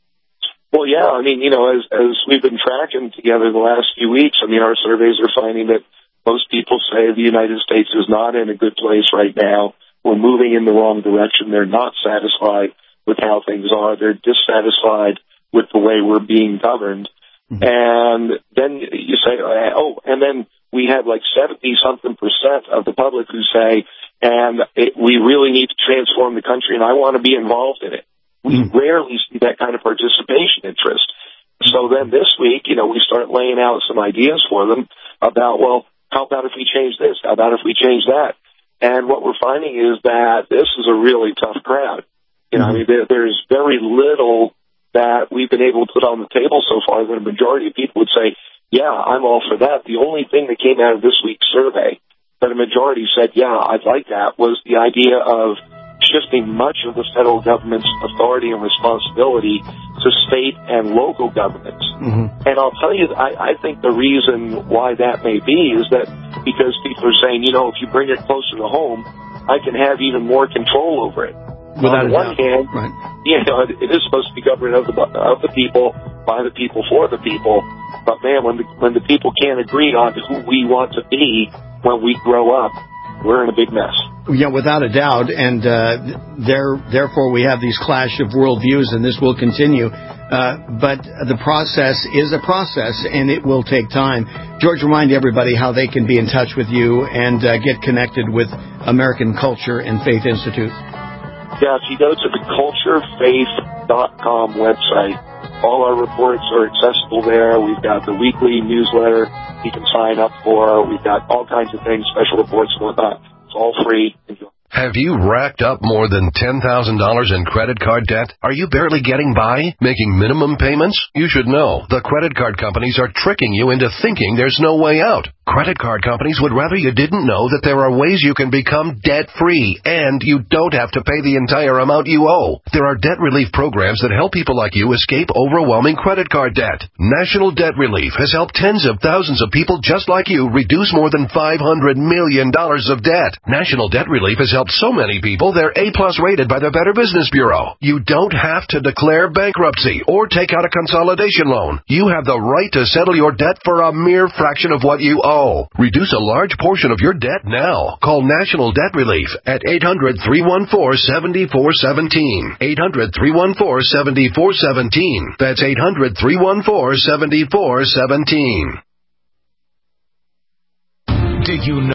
Well, yeah, I mean, you know, as, as we've been tracking together the last few weeks, I mean, our surveys are finding that most people say the United States is not in a good place right now. We're moving in the wrong direction. They're not satisfied with how things are. They're dissatisfied with the way we're being governed. Mm-hmm. And then you say, oh, and then we have like seventy-something percent of the public who say, and it, we really need to transform the country, and I want to be involved in it. We mm-hmm. rarely see that kind of participation interest. So then this week, you know, we start laying out some ideas for them about, well, how about if we change this? How about if we change that? And what we're finding is that this is a really tough crowd. You know, mm-hmm. I mean, there, there's very little that we've been able to put on the table so far that a majority of people would say, yeah, I'm all for that. The only thing that came out of this week's survey that a majority said, yeah, I'd like that, was the idea of shifting much of the federal government's authority and responsibility to state and local governments. Mm-hmm. And I'll tell you, I, I think the reason why that may be is that because people are saying, you know, if you bring it closer to home, I can have even more control over it. Without On the one doubt. hand, right. you know, it, it is supposed to be government of the of the people, by the people, for the people. But man, when the when the people can't agree on who we want to be when we grow up, we're in a big mess. Yeah, without a doubt, and uh, there therefore we have these clash of worldviews, and this will continue. Uh, but the process is a process, and it will take time. George, remind everybody how they can be in touch with you and uh, get connected with American Culture and Faith Institute. Yeah, if you go to the culture faith dot com website, all our reports are accessible there. We've got the weekly newsletter you can sign up for. We've got all kinds of things, special reports and whatnot. It's all free. Enjoy. Have you racked up more than ten thousand dollars in credit card debt? Are you barely getting by, making minimum payments? You should know, the credit card companies are tricking you into thinking there's no way out. Credit card companies would rather you didn't know that there are ways you can become debt-free, and you don't have to pay the entire amount you owe. There are debt relief programs that help people like you escape overwhelming credit card debt. National Debt Relief has helped tens of thousands of people just like you reduce more than five hundred million dollars of debt. National Debt Relief has helped so many people they're A-plus rated by the Better Business Bureau. You don't have to declare bankruptcy or take out a consolidation loan. You have the right to settle your debt for a mere fraction of what you owe. Reduce a large portion of your debt now. Call National Debt Relief at eight hundred, three one four, seven four one seven. eight hundred, three one four, seven four one seven. That's eight hundred, three one four, seven four one seven. Did you know?